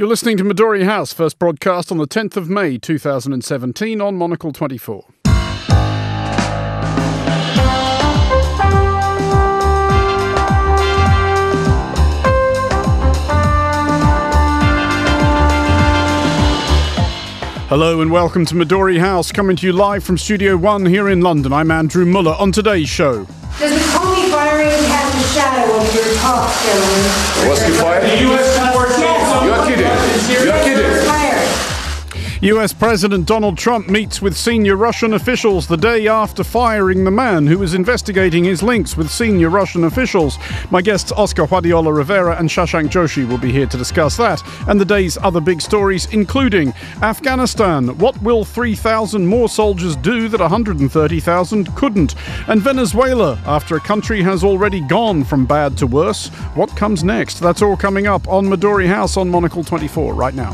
You're listening to Midori House, first broadcast on the 10th of May 2017 on Monocle 24. Hello and welcome to Midori House, coming to you live from Studio One here in London. I'm Andrew Muller. On today's show, does the Comey firing cast a shadow over your talk, gentlemen? Was he fired? The U.S. Yes. You're kidding. You're kidding. Fired. US President Donald Trump meets with senior Russian officials the day after firing the man who was investigating his links with senior Russian officials. My guests Oscar Guardiola Rivera and Shashank Joshi will be here to discuss that and the day's other big stories, including Afghanistan. What will 3,000 more soldiers do that 130,000 couldn't? And Venezuela, after a country has already gone from bad to worse. What comes next? That's all coming up on Midori House on Monocle 24 right now.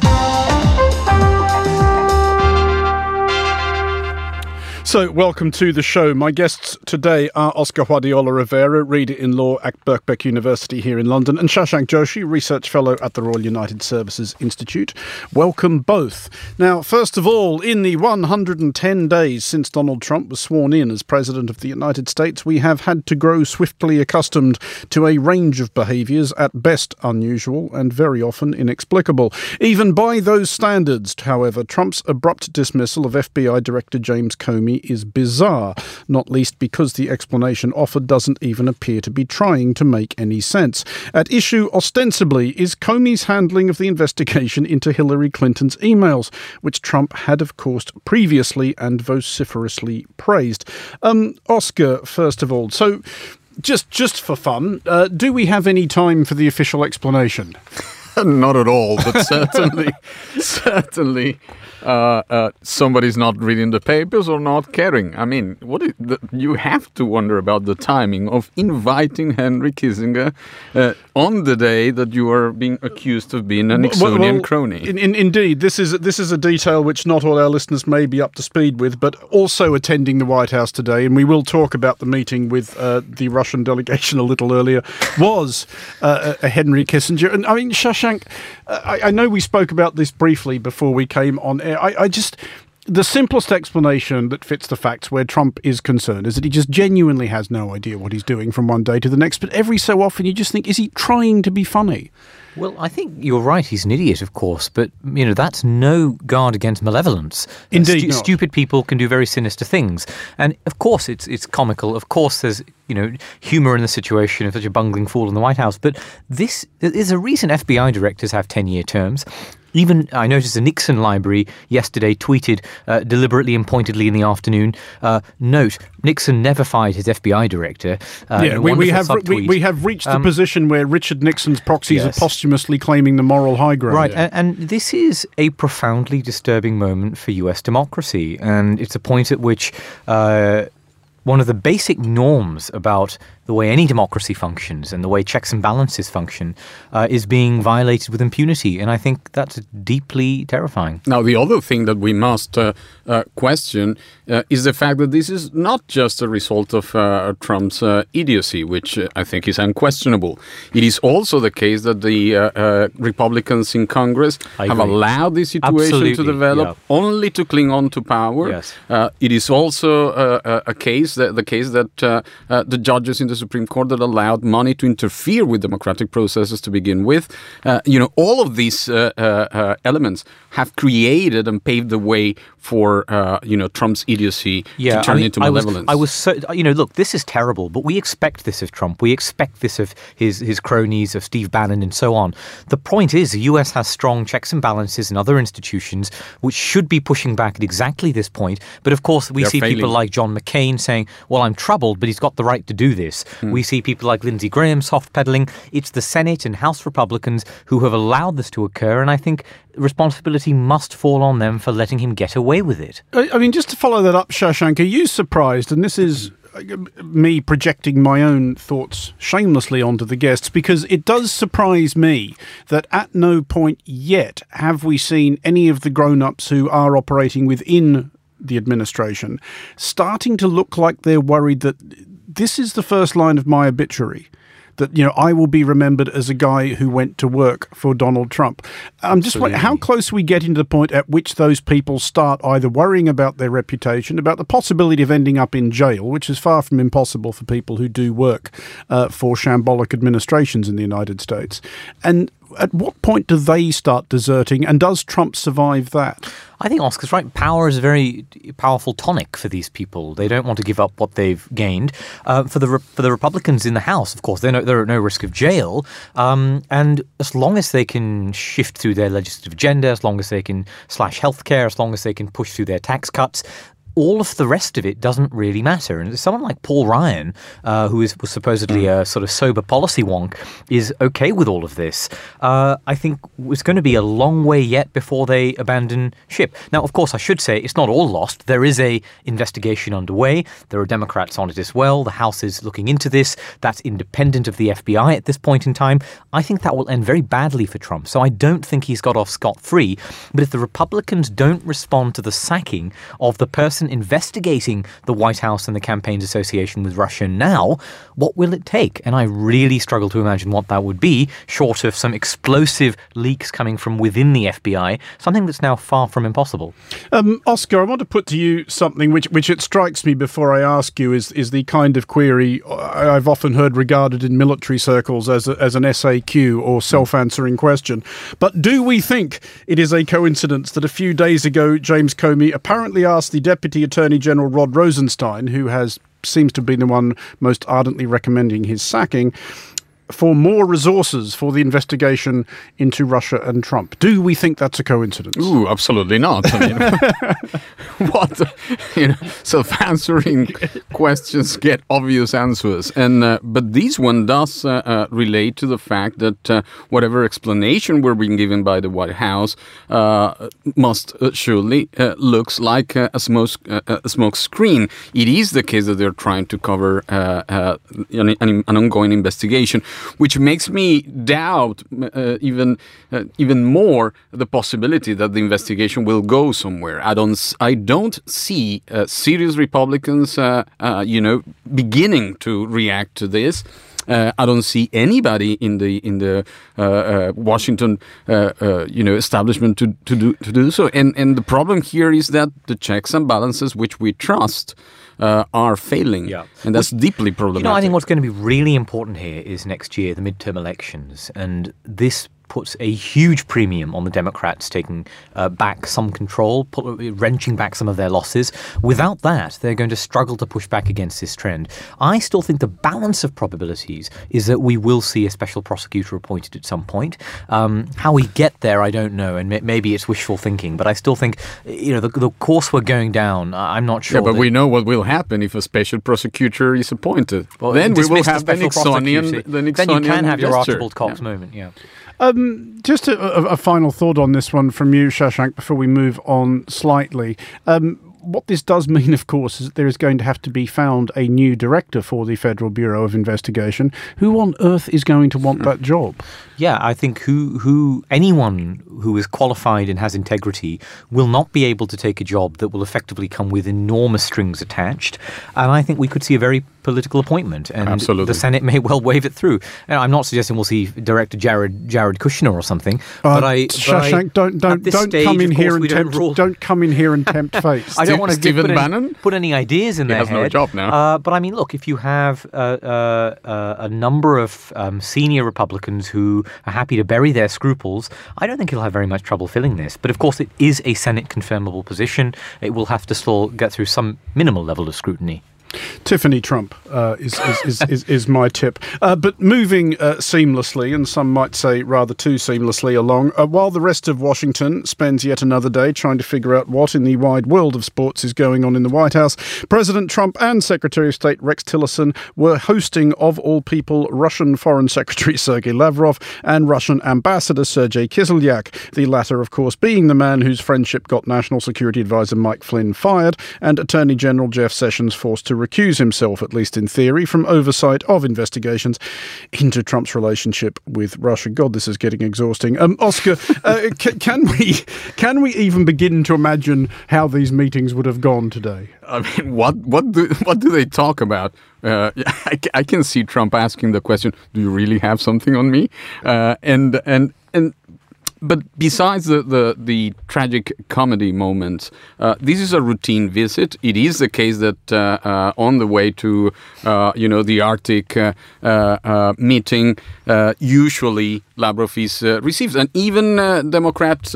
So, welcome to the show. My guests today are Oscar Guardiola Rivera, Reader in Law at Birkbeck University here in London, and Shashank Joshi, Research Fellow at the Royal United Services Institute. Welcome both. Now, first of all, in the 110 days since Donald Trump was sworn in as President of the United States, we have had to grow swiftly accustomed to a range of behaviours, at best unusual and very often inexplicable. Even by those standards, however, Trump's abrupt dismissal of FBI Director James Comey is bizarre, not least because the explanation offered doesn't even appear to be trying to make any sense. At issue, ostensibly, is Comey's handling of the investigation into Hillary Clinton's emails, which Trump had, of course, previously and vociferously praised. Oscar, first of all, so just for fun, do we have any time for the official explanation? Not at all, but certainly somebody's not reading the papers or not caring. I mean, you have to wonder about the timing of inviting Henry Kissinger on the day that you are being accused of being a Nixonian crony. Indeed, this is a detail which not all our listeners may be up to speed with, but also attending the White House today, and we will talk about the meeting with the Russian delegation a little earlier, was a Henry Kissinger. And I mean, Shashank, I know we spoke about this briefly before we came on air. The simplest explanation that fits the facts where Trump is concerned is that he just genuinely has no idea what he's doing from one day to the next. But every so often you just think, is he trying to be funny? Well, I think you're right. He's an idiot, of course, but that's no guard against malevolence. Indeed, stupid people can do very sinister things, and of course it's comical. Of course, there's humour in the situation of such a bungling fool in the White House. But this is a reason FBI directors have 10-year terms. Even, I noticed the Nixon Library yesterday tweeted deliberately and pointedly in the afternoon, note, Nixon never fired his FBI director. We have reached the position where Richard Nixon's proxies are posthumously claiming the moral high ground. Right, and this is a profoundly disturbing moment for US democracy, and it's a point at which one of the basic norms about the way any democracy functions and the way checks and balances function is being violated with impunity. And I think that's deeply terrifying. Now, the other thing that we must question is the fact that this is not just a result of Trump's idiocy, which I think is unquestionable. It is also the case that the Republicans in Congress have allowed this situation to develop only to cling on to power. Yes. It is also the case that the judges in the Supreme Court that allowed money to interfere with democratic processes to begin with. All of these elements have created and paved the way for Trump's idiocy to turn into malevolence. Look, this is terrible, but we expect this of Trump. We expect this of his cronies, of Steve Bannon, and so on. The point is, the US has strong checks and balances in other institutions which should be pushing back at exactly this point. But of course, we see people like John McCain saying, well, I'm troubled, but he's got the right to do this. We see people like Lindsey Graham soft-pedaling. It's the Senate and House Republicans who have allowed this to occur, and I think responsibility must fall on them for letting him get away with it. I mean, just to follow that up, Shashank, are you surprised, and this is me projecting my own thoughts shamelessly onto the guests, because it does surprise me that at no point yet have we seen any of the grown-ups who are operating within the administration starting to look like they're worried that this is the first line of my obituary. that, I will be remembered as a guy who went to work for Donald Trump. I'm just wondering how close we get into the point at which those people start either worrying about their reputation, about the possibility of ending up in jail, which is far from impossible for people who do work for shambolic administrations in the United States. And at what point do they start deserting, and does Trump survive that? I think Oscar's right. Power is a very powerful tonic for these people. They don't want to give up what they've gained. For the Republicans in the House, of course, they're at no risk of jail. And as long as they can shift through their legislative agenda, as long as they can slash healthcare, as long as they can push through their tax cuts, all of the rest of it doesn't really matter. And someone like Paul Ryan, who was supposedly a sort of sober policy wonk, is okay with all of this. I think it's going to be a long way yet before they abandon ship. Now, of course, I should say it's not all lost. There is a investigation underway. There are Democrats on it as well. The House is looking into this. That's independent of the FBI at this point in time. I think that will end very badly for Trump. So I don't think he's got off scot-free. But if the Republicans don't respond to the sacking of the person investigating the White House and the campaign's association with Russia now, what will it take? And I really struggle to imagine what that would be, short of some explosive leaks coming from within the FBI, something that's now far from impossible. Oscar, I want to put to you something which it strikes me before I ask you is the kind of query I've often heard regarded in military circles as an SAQ or self-answering question. But do we think it is a coincidence that a few days ago James Comey apparently asked the Deputy Attorney General Rod Rosenstein, who seems to be the one most ardently recommending his sacking, for more resources for the investigation into Russia and Trump? Do we think that's a coincidence? Ooh, absolutely not. I mean, self-answering questions get obvious answers, and but this one does relate to the fact that whatever explanation we're being given by the White House must surely looks like a smoke screen. It is the case that they're trying to cover an ongoing investigation, which makes me doubt even more the possibility that the investigation will go somewhere. I don't see serious Republicans, beginning to react to this. I don't see anybody in the Washington establishment to do so. And the problem here is that the checks and balances which we trust are failing. Yeah. And that's deeply problematic. I think what's going to be really important here is next year, the midterm elections. And this puts a huge premium on the Democrats taking back some control, wrenching back some of their losses. Without that, they're going to struggle to push back against this trend. I still think the balance of probabilities is that we will see a special prosecutor appointed at some point. How we get there, I don't know, and maybe it's wishful thinking, but I still think, the course we're going down, I'm not sure. Yeah, but we know what will happen if a special prosecutor is appointed. Well, then we will have the Nixonian Then you can have your Archibald Cox moment, yeah. Just a final thought on this one from you, Shashank, before we move on slightly. What this does mean, of course, is that there is going to have to be found a new director for the Federal Bureau of Investigation. Who on earth is going to want that job? Yeah, I think anyone who is qualified and has integrity will not be able to take a job that will effectively come with enormous strings attached. And I think we could see a very political appointment, and Absolutely. The Senate may well wave it through. Now, I'm not suggesting we'll see Director Jared Kushner or something. Shashank, don't come in here and don't come in here and tempt fate. I don't want to Stephen Bannon? put any ideas in their head. He has no job now. But I mean, look, if you have a number of senior Republicans who are happy to bury their scruples, I don't think he'll have very much trouble filling this. But of course, it is a Senate confirmable position. It will have to still get through some minimal level of scrutiny. Tiffany Trump is my tip. But moving seamlessly, and some might say rather too seamlessly along, while the rest of Washington spends yet another day trying to figure out what in the wide world of sports is going on in the White House, President Trump and Secretary of State Rex Tillerson were hosting, of all people, Russian Foreign Secretary Sergei Lavrov and Russian Ambassador Sergei Kislyak, the latter, of course, being the man whose friendship got National Security Advisor Mike Flynn fired and Attorney General Jeff Sessions forced to recuse himself, at least in theory, from oversight of investigations into Trump's relationship with Russia. God, this is getting exhausting. Oscar, can we even begin to imagine how these meetings would have gone today? I mean, what do they talk about? I can see Trump asking the question, "Do you really have something on me?" But besides the tragic comedy moments, this is a routine visit. It is the case that on the way to the Arctic meeting, usually Lavrov is received, and even Democrats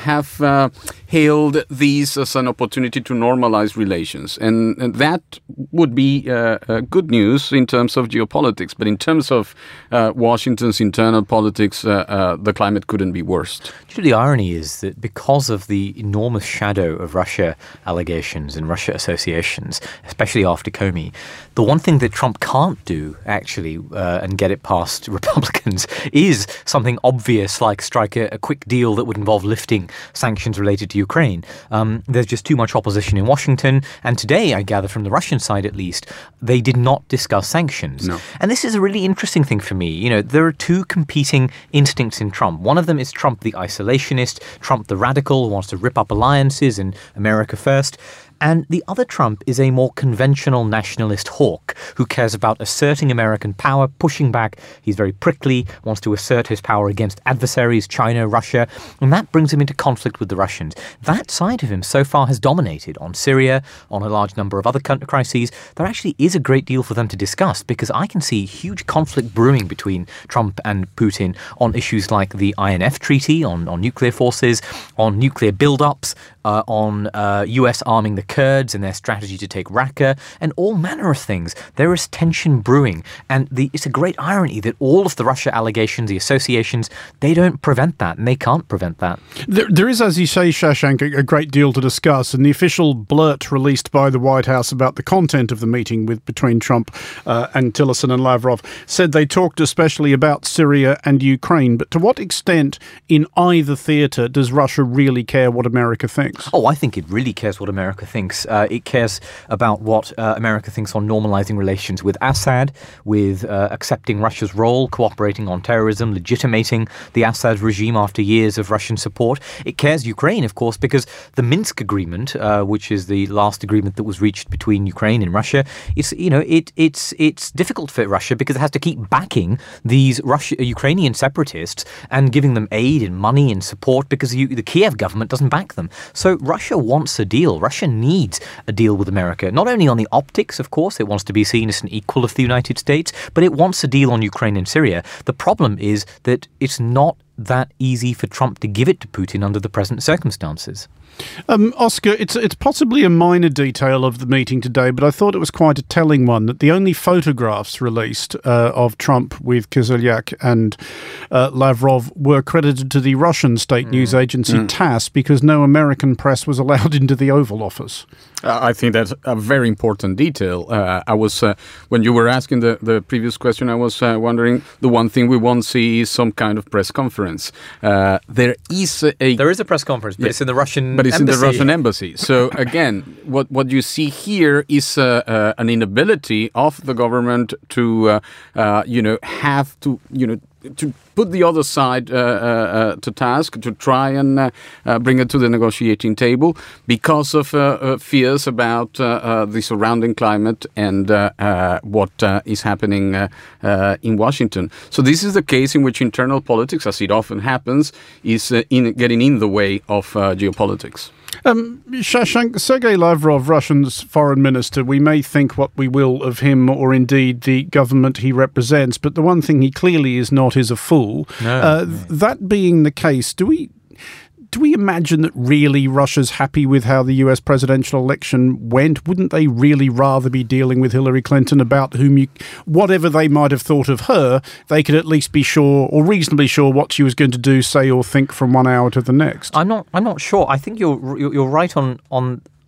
have hailed these as an opportunity to normalize relations, and that would be good news in terms of geopolitics. But in terms of Washington's internal politics, the climate couldn't be worse. The irony is that because of the enormous shadow of Russia allegations and Russia associations, especially after Comey, the one thing that Trump can't do, actually, and get it past Republicans is something obvious like strike a quick deal that would involve lifting sanctions related to Ukraine. There's just too much opposition in Washington. And today, I gather from the Russian side at least, they did not discuss sanctions. No. And this is a really interesting thing for me. You know, there are two competing instincts in Trump. One of them is Trump the isolationist, Trump the radical, who wants to rip up alliances and America first. And the other Trump is a more conventional nationalist hawk who cares about asserting American power, pushing back. He's very prickly, wants to assert his power against adversaries, China, Russia, and that brings him into conflict with the Russians. That side of him so far has dominated on Syria, on a large number of other crises. There actually is a great deal for them to discuss because I can see huge conflict brewing between Trump and Putin on issues like the INF Treaty, on nuclear forces, on nuclear build-ups, on US arming the Kurds and their strategy to take Raqqa, and all manner of things. There is tension brewing, and it's a great irony that all of the Russia allegations, the associations, they don't prevent that, and they can't prevent that. There is, as you say, Shashank, a great deal to discuss, and the official blurt released by the White House about the content of the meeting between Trump and Tillerson and Lavrov said they talked especially about Syria and Ukraine, but to what extent in either theatre does Russia really care what America thinks? Oh, I think it really cares what America thinks. It cares about what America thinks on normalizing relations with Assad, with accepting Russia's role, cooperating on terrorism, legitimating the Assad regime after years of Russian support. It cares Ukraine, of course, because the Minsk agreement, which is the last agreement that was reached between Ukraine and Russia, it's difficult for Russia because it has to keep backing these Ukrainian separatists and giving them aid and money and support because the Kiev government doesn't back them. So Russia wants a deal. Russia needs a deal with America, not only on the optics, of course, it wants to be seen as an equal of the United States, but it wants a deal on Ukraine and Syria. The problem is that it's not that easy for Trump to give it to Putin under the present circumstances. Oscar, it's possibly a minor detail of the meeting today, but I thought it was quite a telling one that the only photographs released of Trump with Kislyak and Lavrov were credited to the Russian state news agency TASS because no American press was allowed into the Oval Office. I think that's a very important detail. I was when you were asking the previous question, I was wondering the one thing we won't see is some kind of press conference. There is a press conference, but it's in the Russian. But it's in the Russian embassy. So again, what you see here is an inability of the government to have to to put the other side to task, to try and bring it to the negotiating table because of fears about the surrounding climate and what is happening in Washington. So this is the case in which internal politics, as it often happens, is getting in the way of geopolitics. Shashank, Sergei Lavrov, Russia's foreign minister, we may think what we will of him or indeed the government he represents, but the one thing he clearly is not is a fool. No. That being the case, do we imagine that really Russia's happy with how the US presidential election went? Wouldn't they really rather be dealing with Hillary Clinton, about whom whatever they might have thought of her, they could at least be sure or reasonably sure what she was going to do, say or think from 1 hour to the next? I'm not sure. I think you're right on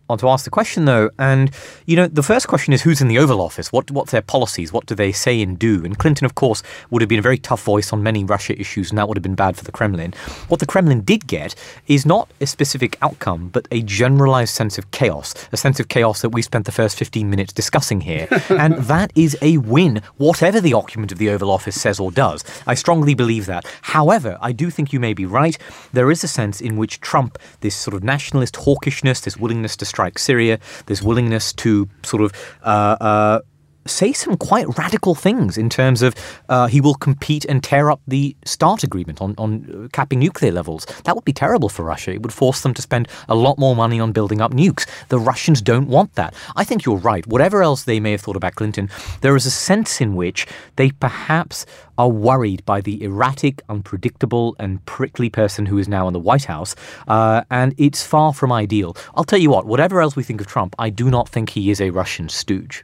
on to ask the question, though. And, the first question is who's in the Oval Office? What's their policies? What do they say and do? And Clinton, of course, would have been a very tough voice on many Russia issues, and that would have been bad for the Kremlin. What the Kremlin did get is not a specific outcome, but a generalized sense of chaos, a sense of chaos that we spent the first 15 minutes discussing here. And that is a win, whatever the occupant of the Oval Office says or does. I strongly believe that. However, I do think you may be right. There is a sense in which Trump, this sort of nationalist hawkishness, this willingness to strike Syria, this willingness to sort of say some quite radical things in terms of he will compete and tear up the START agreement on capping nuclear levels. That would be terrible for Russia. It would force them to spend a lot more money on building up nukes. The Russians don't want that. I think you're right. Whatever else they may have thought about Clinton, there is a sense in which they perhaps are worried by the erratic, unpredictable and prickly person who is now in the White House, and it's far from ideal. I'll tell you what, whatever else we think of Trump, I do not think he is a Russian stooge.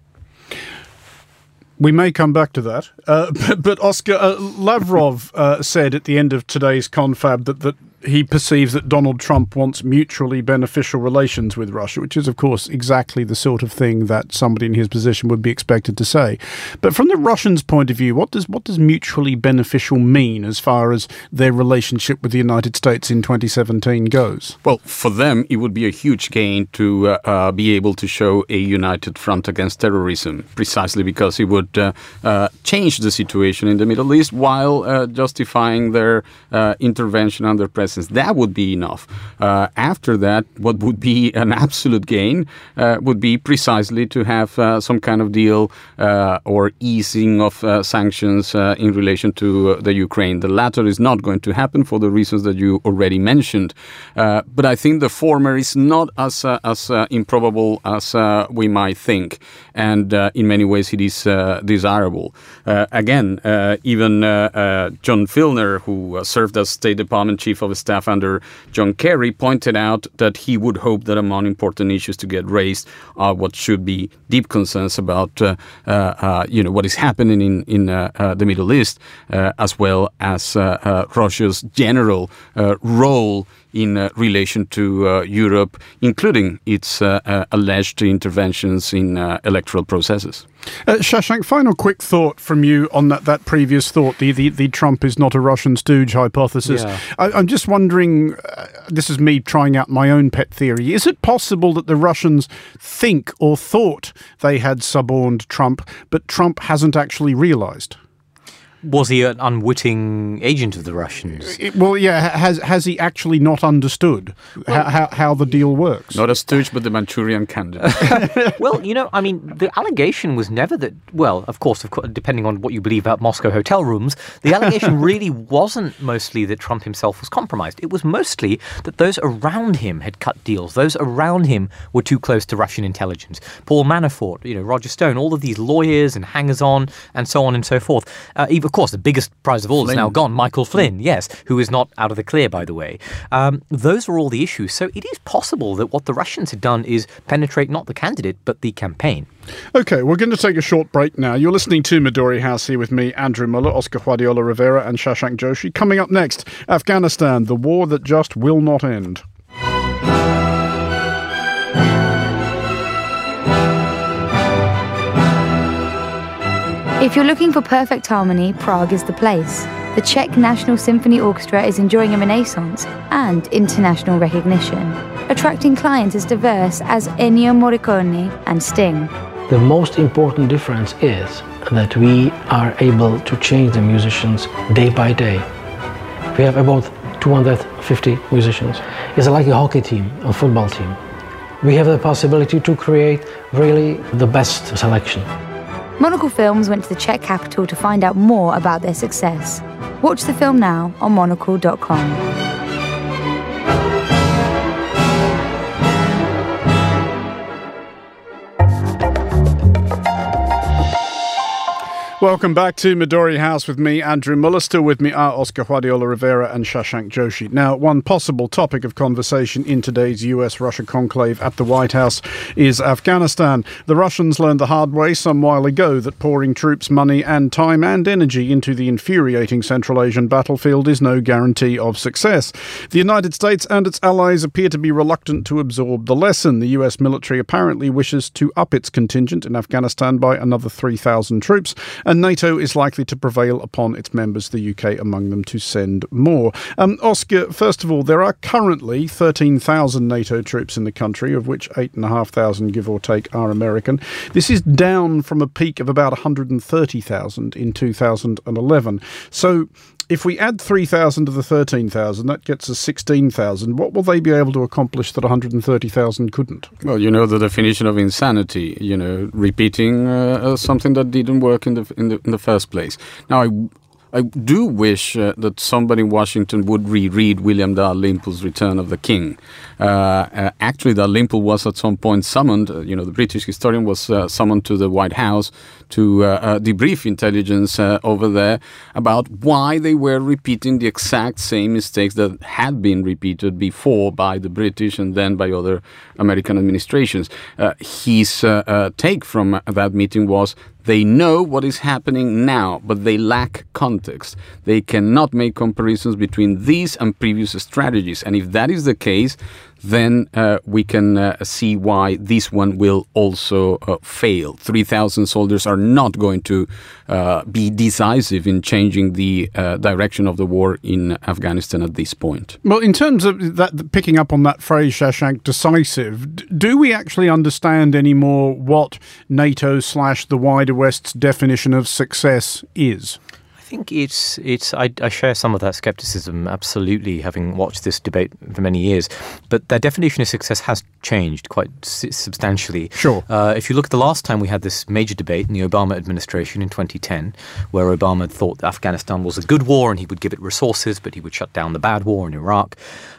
We may come back to that. But Oscar, Lavrov said at the end of today's confab that he perceives that Donald Trump wants mutually beneficial relations with Russia, which is, of course, exactly the sort of thing that somebody in his position would be expected to say. But from the Russians' point of view, what does mutually beneficial mean as far as their relationship with the United States in 2017 goes? Well, for them, it would be a huge gain to be able to show a united front against terrorism, precisely because it would change the situation in the Middle East while justifying their intervention under President. That would be enough. After that, what would be an absolute gain would be precisely to have some kind of deal or easing of sanctions in relation to the Ukraine. The latter is not going to happen for the reasons that you already mentioned. But I think the former is not as improbable as we might think. And in many ways, it is desirable. Again, even John Filner, who served as State Department Chief of Staff under John Kerry, pointed out that he would hope that among important issues to get raised are what should be deep concerns about what is happening in the Middle East, as well as Russia's general role in relation to Europe, including its alleged interventions in electoral processes. Shashank, final quick thought from you on that previous thought, the Trump is not a Russian stooge hypothesis. Yeah. I'm just wondering, this is me trying out my own pet theory, is it possible that the Russians think or thought they had suborned Trump, but Trump hasn't actually realized? Was he an unwitting agent of the Russians? Has he actually not understood how the deal works? Not a stooge, but the Manchurian candidate. Well, the allegation was never that, of course, depending on what you believe about Moscow hotel rooms, the allegation really wasn't mostly that Trump himself was compromised. It was mostly that those around him had cut deals. Those around him were too close to Russian intelligence. Paul Manafort, Roger Stone, all of these lawyers and hangers-on and so on and so forth. Of course, the biggest prize of all is now gone, Michael Flynn, yes, who is not out of the clear, by the way. Those are all the issues. So it is possible that what the Russians had done is penetrate not the candidate, but the campaign. OK, we're going to take a short break now. You're listening to Midori House here with me, Andrew Muller, Oscar Guardiola Rivera and Shashank Joshi. Coming up next, Afghanistan, the war that just will not end. If you're looking for perfect harmony, Prague is the place. The Czech National Symphony Orchestra is enjoying a renaissance and international recognition, attracting clients as diverse as Ennio Morricone and Sting. The most important difference is that we are able to change the musicians day by day. We have about 250 musicians. It's like a hockey team, a football team. We have the possibility to create really the best selection. Monocle Films went to the Czech capital to find out more about their success. Watch the film now on monocle.com. Welcome back to Midori House with me, Andrew Muller. Still with me are Oscar Guardiola Rivera and Shashank Joshi. Now, one possible topic of conversation in today's US-Russia conclave at the White House is Afghanistan. The Russians learned the hard way some while ago that pouring troops, money and time and energy into the infuriating Central Asian battlefield is no guarantee of success. The United States and its allies appear to be reluctant to absorb the lesson. The US military apparently wishes to up its contingent in Afghanistan by another 3,000 troops, and NATO is likely to prevail upon its members, the UK among them, to send more. Oscar, first of all, there are currently 13,000 NATO troops in the country, of which 8,500, give or take, are American. This is down from a peak of about 130,000 in 2011. So if we add 3,000 to the 13,000, that gets us 16,000. What will they be able to accomplish that 130,000 couldn't? Well, you know the definition of insanity. Repeating something that didn't work in the first place. Now, I do wish that somebody in Washington would reread William Dalrymple's Return of the King. Actually, Dalrymple was at some point summoned, the British historian was summoned to the White House to debrief intelligence over there about why they were repeating the exact same mistakes that had been repeated before by the British and then by other American administrations. His take from that meeting was, they know what is happening now, but they lack context. They cannot make comparisons between these and previous strategies. And if that is the case, then we can see why this one will also fail. 3,000 soldiers are not going to be decisive in changing the direction of the war in Afghanistan at this point. Well, in terms of that, picking up on that phrase, Shashank, decisive, do we actually understand anymore what NATO/the wider West's definition of success is? I think I share some of that skepticism, absolutely, having watched this debate for many years. But their definition of success has changed quite substantially. Sure. If you look at the last time we had this major debate in the Obama administration in 2010, where Obama thought that Afghanistan was a good war and he would give it resources, but he would shut down the bad war in Iraq.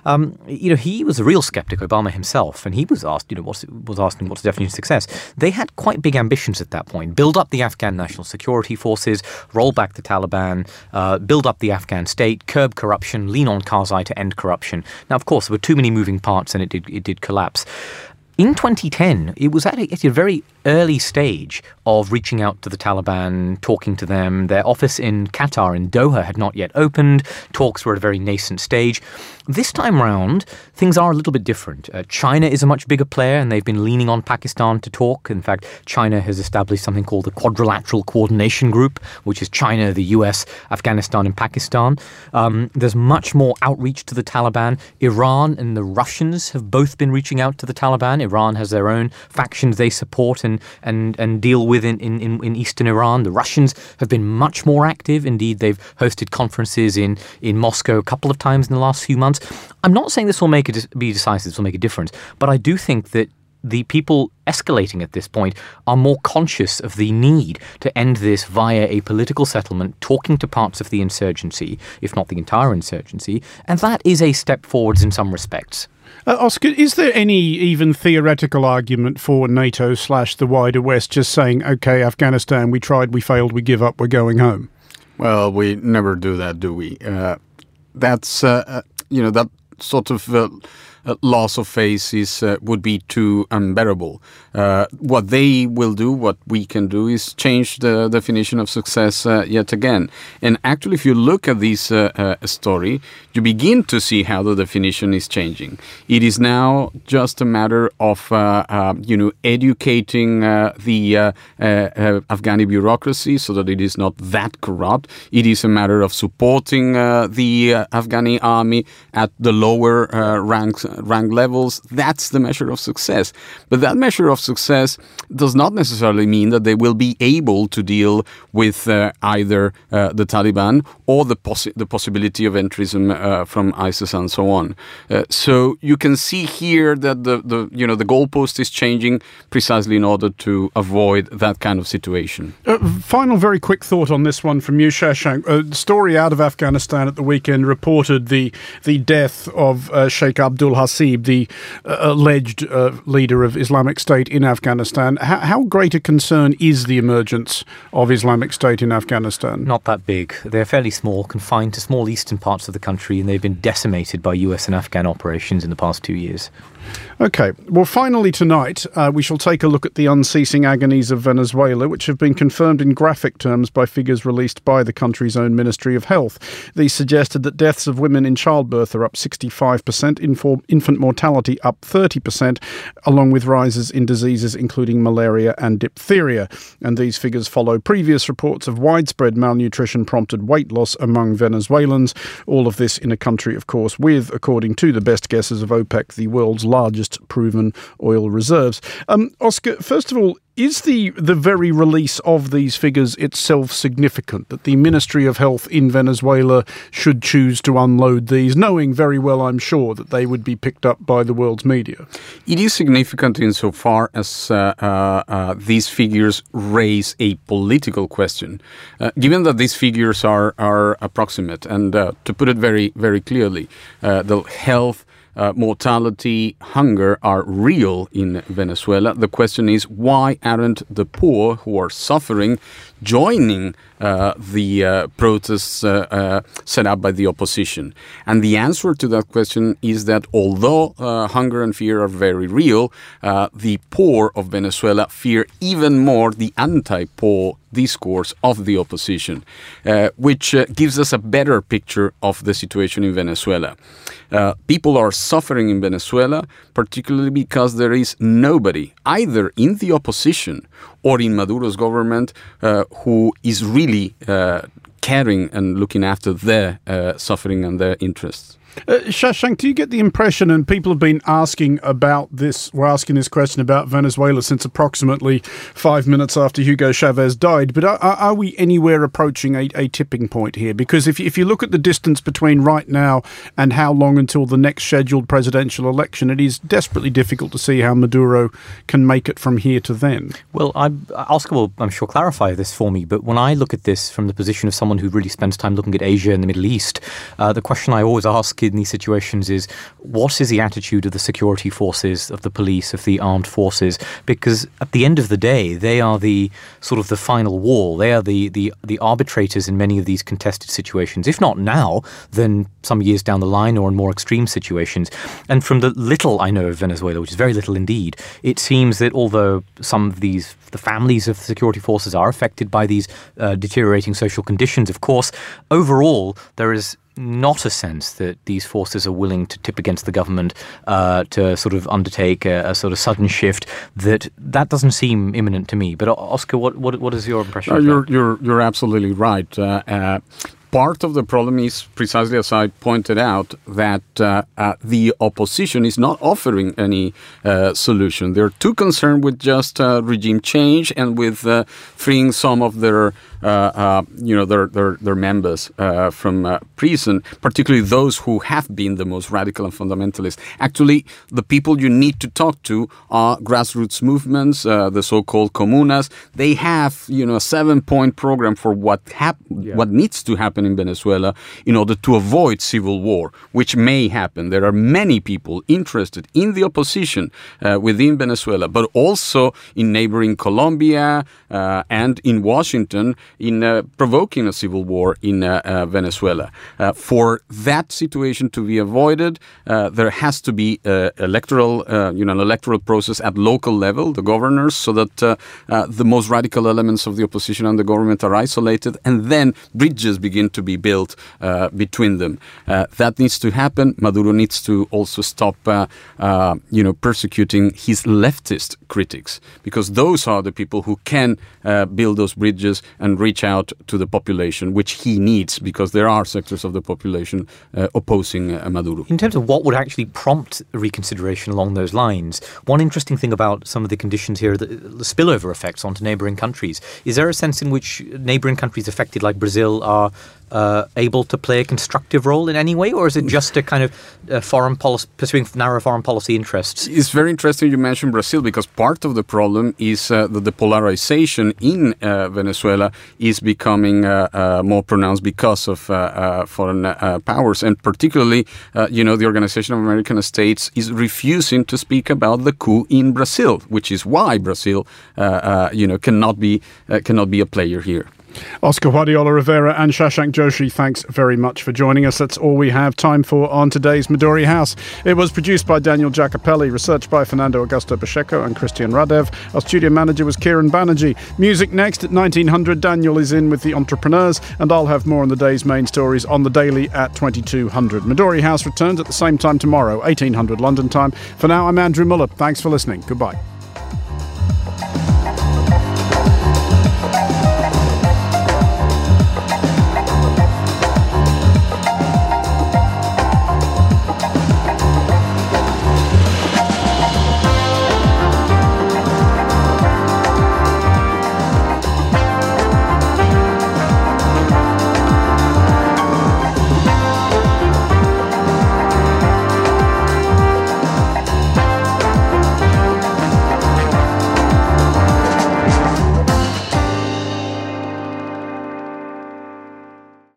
He was a real skeptic, Obama himself, and he was asked, what's the definition of success? They had quite big ambitions at that point. Build up the Afghan National Security Forces, roll back the Taliban, build up the Afghan state, curb corruption, lean on Karzai to end corruption. Now, of course, there were too many moving parts and it did collapse. In 2010, it was at a very early stage of reaching out to the Taliban, talking to them. Their office in Qatar, in Doha, had not yet opened. Talks were at a very nascent stage. This time round, things are a little bit different. China is a much bigger player, and they've been leaning on Pakistan to talk. In fact, China has established something called the Quadrilateral Coordination Group, which is China, the US, Afghanistan, and Pakistan. There's much more outreach to the Taliban. Iran and the Russians have both been reaching out to the Taliban. Iran has their own factions they support and deal with in eastern Iran. The Russians have been much more active. Indeed, they've hosted conferences in Moscow a couple of times in the last few months. I'm not saying this will be decisive, this will make a difference, but I do think that the people escalating at this point are more conscious of the need to end this via a political settlement, talking to parts of the insurgency, if not the entire insurgency, and that is a step forwards in some respects. Oscar, is there any even theoretical argument for NATO/the wider West just saying, OK, Afghanistan, we tried, we failed, we give up, we're going home? Well, we never do that, do we? That's, that sort of loss of face would be too unbearable. What they will do, what we can do, is change the definition of success yet again. And actually, if you look at this story, you begin to see how the definition is changing. It is now just a matter of, educating the Afghani bureaucracy so that it is not that corrupt. It is a matter of supporting the Afghani army at the lower rank levels. That's the measure of success. But that measure of success does not necessarily mean that they will be able to deal with either the Taliban or the possibility of entrism from ISIS and so on. So you can see here that the goalpost is changing precisely in order to avoid that kind of situation. Final very quick thought on this one from you, Shashank. A story out of Afghanistan at the weekend reported the death of Sheikh Abdul al-Hasib, the alleged leader of Islamic State in Afghanistan. How great a concern is the emergence of Islamic State in Afghanistan? Not that big. They're fairly small, confined to small eastern parts of the country, and they've been decimated by US and Afghan operations in the past 2 years. Okay. Well, finally tonight, we shall take a look at the unceasing agonies of Venezuela, which have been confirmed in graphic terms by figures released by the country's own Ministry of Health. These suggested that deaths of women in childbirth are up 65%, infant mortality up 30%, along with rises in diseases including malaria and diphtheria. And these figures follow previous reports of widespread malnutrition prompted weight loss among Venezuelans. All of this in a country, of course, with, according to the best guesses of OPEC, the world's largest proven oil reserves. Oscar, first of all, is the very release of these figures itself significant, that the Ministry of Health in Venezuela should choose to unload these, knowing very well, I'm sure, that they would be picked up by the world's media? It is significant insofar as these figures raise a political question. Given that these figures are approximate, and to put it very, very clearly, the health, mortality, hunger are real in Venezuela. The question is, why aren't the poor who are suffering joining the protests set up by the opposition? And the answer to that question is that although hunger and fear are very real, the poor of Venezuela fear even more the anti-poor discourse of the opposition, which gives us a better picture of the situation in Venezuela. People are suffering in Venezuela, particularly because there is nobody, either in the opposition or in Maduro's government, who is really caring and looking after their suffering and their interests. Shashank, do you get the impression, and people have been asking about this, we're asking this question about Venezuela since approximately 5 minutes after Hugo Chavez died, but are we anywhere approaching a tipping point here? Because if you look at the distance between right now and how long until the next scheduled presidential election, it is desperately difficult to see how Maduro can make it from here to then. Well, Oscar will, I'm sure, clarify this for me, but when I look at this from the position of someone who really spends time looking at Asia and the Middle East, the question I always ask in these situations is, what is the attitude of the security forces, of the police, of the armed forces? Because at the end of the day, they are the sort of the final wall. They are the arbitrators in many of these contested situations. If not now, then some years down the line or in more extreme situations. And from the little I know of Venezuela, which is very little indeed, it seems that although some of the families of the security forces are affected by these deteriorating social conditions, of course, overall, there is not a sense that these forces are willing to tip against the government to sort of undertake a sort of sudden shift. That doesn't seem imminent to me. But Oscar, what is your impression? You're absolutely right. Part of the problem is precisely as I pointed out, that the opposition is not offering any solution. They're too concerned with just regime change and with freeing some of their members from prison, particularly those who have been the most radical and fundamentalist. Actually, the people you need to talk to are grassroots movements, the so-called comunas. They have, a 7-point program for what needs to happen in Venezuela in order to avoid civil war, which may happen. There are many people interested in the opposition within Venezuela, but also in neighboring Colombia and in Washington in provoking a civil war in Venezuela. For that situation to be avoided, there has to be an electoral process at local level, the governors, so that the most radical elements of the opposition and the government are isolated, and then bridges begin to be built between them. That needs to happen. Maduro needs to also stop, persecuting his leftist critics, because those are the people who can build those bridges and reach out to the population, which he needs, because there are sectors of the population opposing Maduro. In terms of what would actually prompt reconsideration along those lines, one interesting thing about some of the conditions here, the spillover effects onto neighbouring countries. Is there a sense in which neighbouring countries affected like Brazil are able to play a constructive role in any way, or is it just a kind of foreign policy, pursuing narrow foreign policy interests? It's very interesting you mentioned Brazil, because part of the problem is that the polarization in Venezuela is becoming more pronounced because of foreign powers, and particularly, the Organization of American States is refusing to speak about the coup in Brazil, which is why Brazil, cannot be a player here. Oscar Guardiola Rivera and Shashank Joshi, thanks very much for joining us. That's all we have time for on today's Midori House. It was produced by Daniel Giacopelli, researched by Fernando Augusto Pacheco and Christian Radev. Our studio manager was Kieran Banerjee. Music next at 1900. Daniel is in with The Entrepreneurs, and I'll have more on the day's main stories on the Daily at 2200. Midori House returns at the same time tomorrow, 1800 London time. For now, I'm Andrew Muller. Thanks for listening. Goodbye.